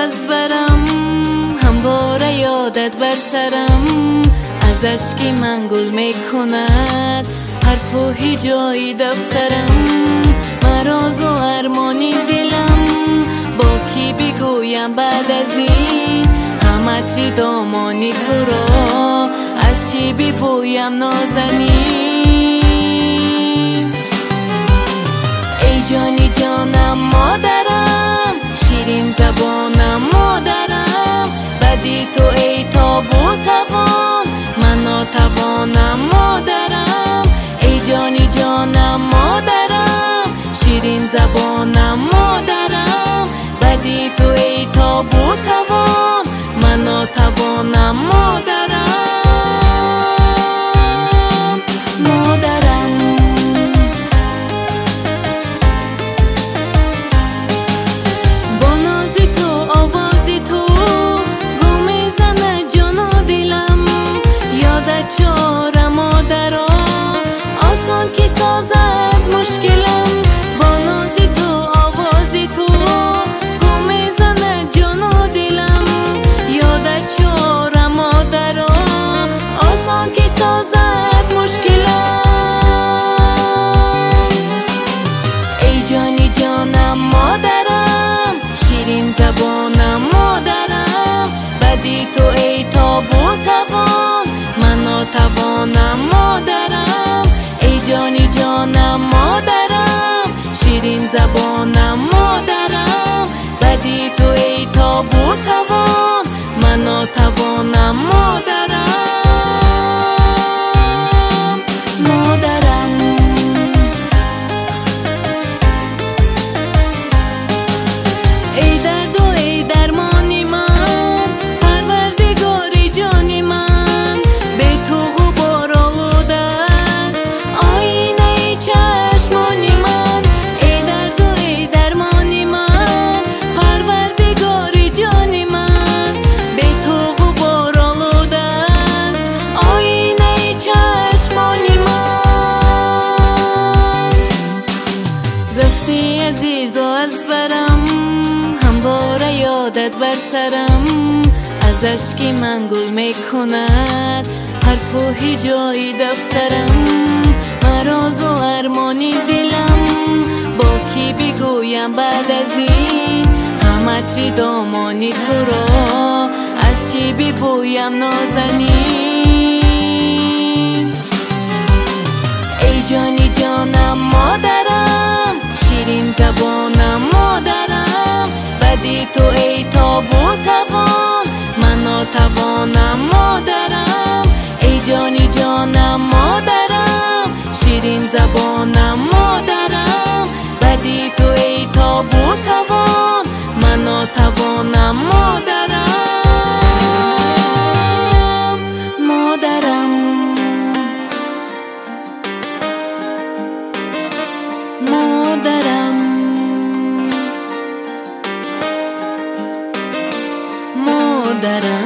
از برم، همواره یادت بر سرم. از اشکی من گل میکند حرف و هیجای دفترم. مراز و ارمانی دلم با کی بگویم بعد از این؟ همتری دامانی تو را از چی ببویم نازنین؟ ای جانی جانم مادرم، شیرین زبانم مادرم. بدی تو ای تاب و توان، من ناتوانم مادرم. ای جانی جانم مادرم، شیرین زبانم مادرم. بدی تو ای تاب و توان، من ناتوانم مادرم. با ناز تو آواز تو گم میزنه جان و دلم. یادت چاره مادرا آسان که سازد مشکلم. با ناز تو آواز تو گم میزنه جان و دلم. یادت چاره مادرا آسان که سازد مشکلم. ای جانی جانم مادرم، شیرین زبانم مادرم. بدی تو ای تاب و توان، من ناتوانم مادرم. ای جانی جانم مادرم، شیرین زبانم مادرم. بدی تو ای تاب و توان، من ناتوانم مادرم. ای درد و ای درمانی من، پروردگاری جانی من. به تو غبار آلوده است آینه چشمانی من. ای درد و ای درمانی من، پروردگاری جانی من. به تو غبار آلوده است آینه چشمانی من. رفتی عزیز و از برم، همواره یادت بر سرم. از اشکی من گل میکند حرف و هیجای دفترم. مراز و ارمانی دلم با کی بگویم بعد از این؟ همتری دامانی تو را از چی ببویم نازنین؟ ای جانی جانم مادرم، شیرین زبانم مادرم. بدی تو ای تاب و توان، من ناتوانم مادرم. ای جانی جانم مادرم، شیرین زبانم مادرم. بدی تو ای تاب و توان، من ناتوانم مادرم. مادرم مادرم مادرم.